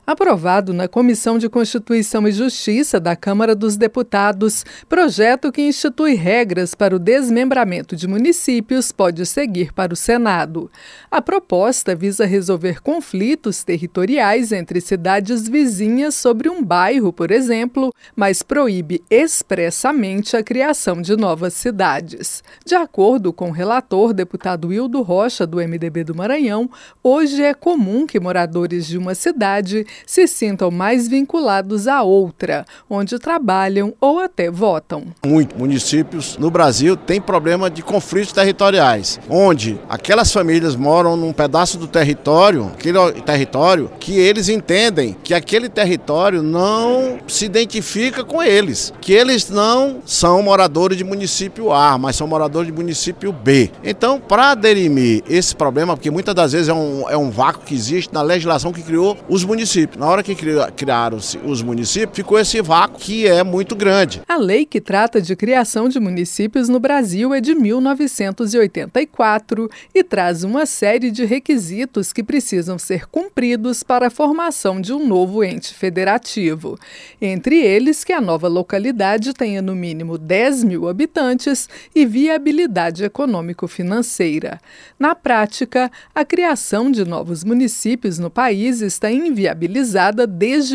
Aprovado na Comissão de Constituição e Justiça da Câmara dos Deputados, projeto que institui regras para o desmembramento de municípios pode seguir para o Senado. A proposta visa resolver conflitos territoriais entre cidades vizinhas sobre um bairro, por exemplo, mas proíbe expressamente a criação de novas cidades. De acordo com o relator, deputado Hildo Rocha, do MDB do Maranhão, hoje é comum que moradores de uma cidade se sintam mais vinculados à outra, onde trabalham ou até votam. Muitos municípios no Brasil têm problema de conflitos territoriais, onde aquelas famílias moram num pedaço do território, aquele território que eles entendem que aquele território não se identifica com eles, que eles não são moradores de município A, mas são moradores de município B. Então, para dirimir esse problema, porque muitas das vezes é um vácuo que existe na legislação que criou os municípios. Na hora que criaram-se os municípios, ficou esse vácuo que é muito grande. A lei que trata de criação de municípios no Brasil é de 1984 e traz uma série de requisitos que precisam ser cumpridos para a formação de um novo ente federativo. Entre eles, que a nova localidade tenha no mínimo 10 mil habitantes e viabilidade econômico-financeira. Na prática, a criação de novos municípios no país está inviabilizada desde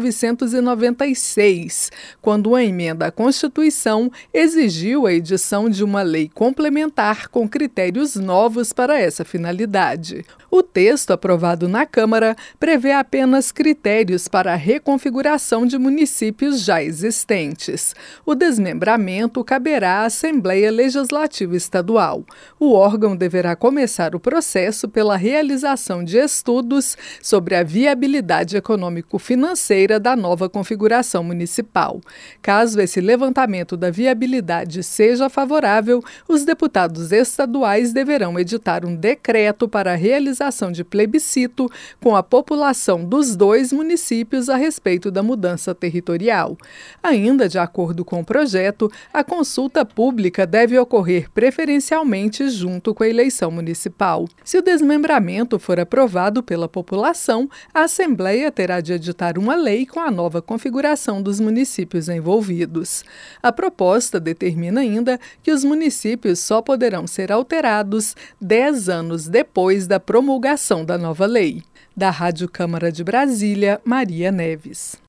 1996, quando uma emenda à Constituição exigiu a edição de uma lei complementar com critérios novos para essa finalidade. O texto aprovado na Câmara prevê apenas critérios para a reconfiguração de municípios já existentes. O desmembramento caberá à Assembleia Legislativa Estadual. O órgão deverá começar o processo pela realização de estudos sobre a viabilidade econômico-financeira da nova configuração municipal. Caso esse levantamento da viabilidade seja favorável, os deputados estaduais deverão editar um decreto para a realização de plebiscito com a população dos dois municípios a respeito da mudança territorial. Ainda de acordo com o projeto, a consulta pública deve ocorrer preferencialmente junto com a eleição municipal. Se o desmembramento for aprovado pela população, a Assembleia terá de editar uma lei com a nova configuração dos municípios envolvidos. A proposta determina ainda que os municípios só poderão ser alterados 10 anos depois da promulgação da nova lei. Da Rádio Câmara de Brasília, Maria Neves.